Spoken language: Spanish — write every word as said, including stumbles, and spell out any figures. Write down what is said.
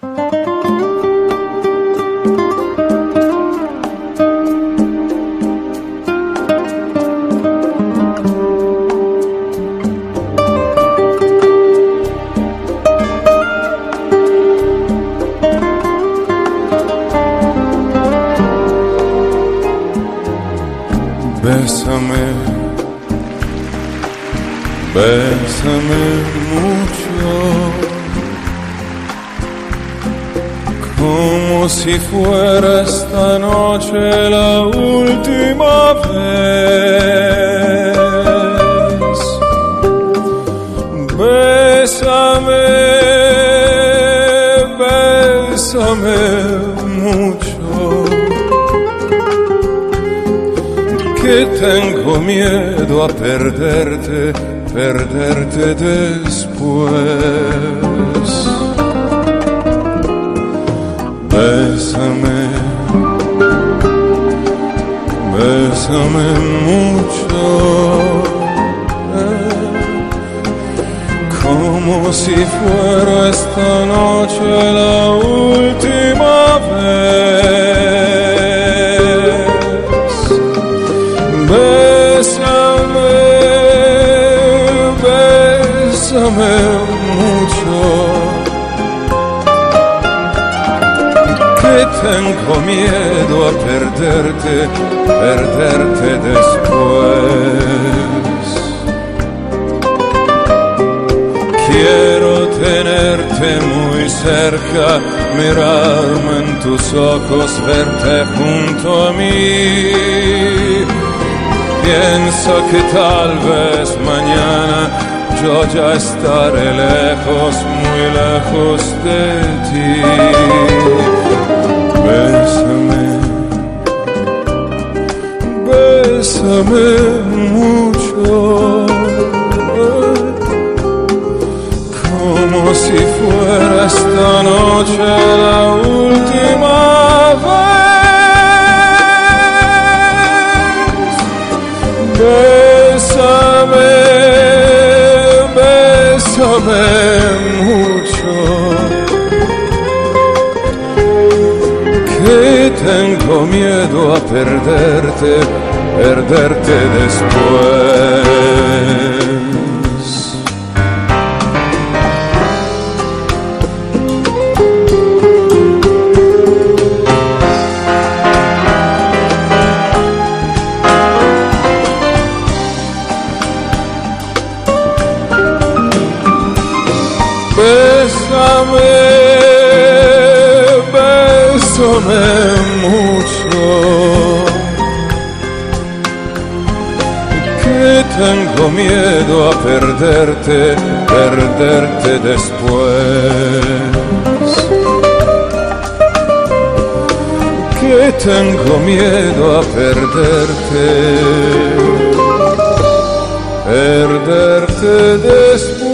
Bésame, bésame mucho, como si fuera esta noche la última vez. Bésame, bésame mucho, que tengo miedo a perderte, perderte después. Bésame, bésame mucho, eh, como si fuera esta noche la última vez. Bésame, bésame mucho, que tengo miedo a perderte, perderte después. Quiero tenerte muy cerca, mirarme en tus ojos, verte junto a mí. Pienso que tal vez mañana yo ya estaré lejos, muy lejos de ti. Bésame, bésame mucho, como si fuera esta noche la última vez. Bésame, bésame mucho, que tengo miedo a perderte, perderte después. Bésame, bésame mucho, que tengo miedo a perderte, perderte después. Que tengo miedo a perderte, perderte después.